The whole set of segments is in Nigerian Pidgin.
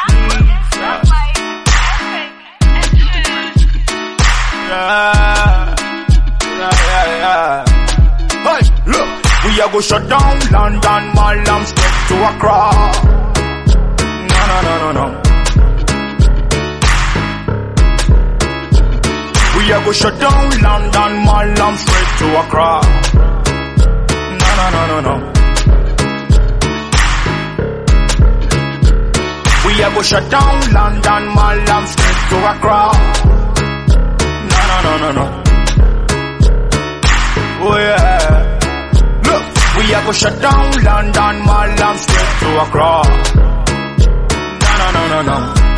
Hey, look, we are go shut down London, Mallam, straight to Accra. No. We are go shut down London, Mallam, straight to Accra. No. We are go shut down London, Mallam, straight to Accra. No. Oh yeah. Look, we are go shut down London, Mallam, straight to Accra. No.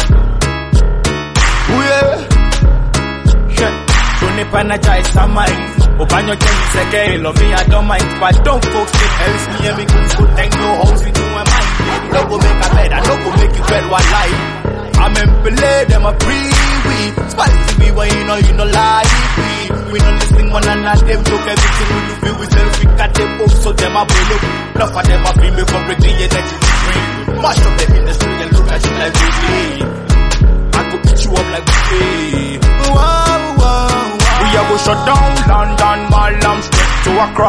Oh yeah. Shit. Don't energize my mind. Open your chest, say, okay, love me, I don't mind. But don't folks get else me and me good thing, no house into my mind. No go make a bed, I no go make it bed one life. I'm in play, them a free we. Spicy we when you know lie. We don't listen one another, them joke everything we do feel with self. We got them up, so them a pull up. Enough of them a feel me for breaking your energy to free. Mash up them industry and look at you like we see. I go eat you up like we see. We are go shut down London, Mallam, straight to Accra.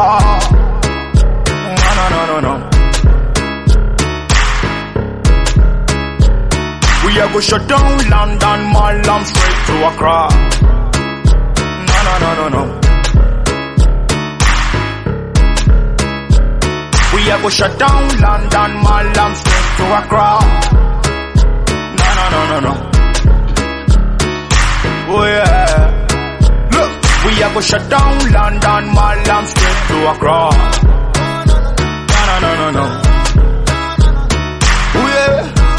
No. We are go shut down London, Mallam, straight to Accra. No. We are go shut down London, Mallam, straight to Accra. No. Oh yeah. Look, we are go shut down London, Mallam, straight to Accra. No. Oh yeah.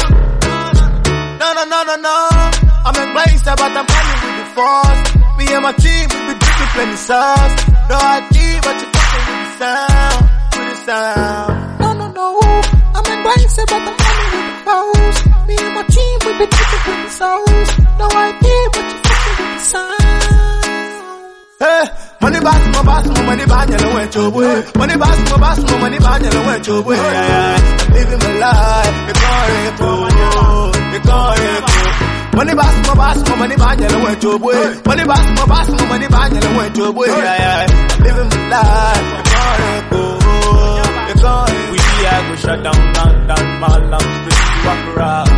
No. I'm in gangster, but I'm coming with the force. Me and my team, we be dripping plenty sauce. No idea, but you fucking with the sound. No. I'm in gangster, but I'm coming with the force. Me and my team, we be dripping plenty sauce. No idea, but you fucking with the sound. Hey, money boss, my money bad, you know where to way. Money boss, my money bad, you know where to way. I'm living my life, money boss, my money bad, you know where to way. Money boss, my money bad, you know where to way. I'm living my life, we are go shut down London, Mallam, straight to Accra.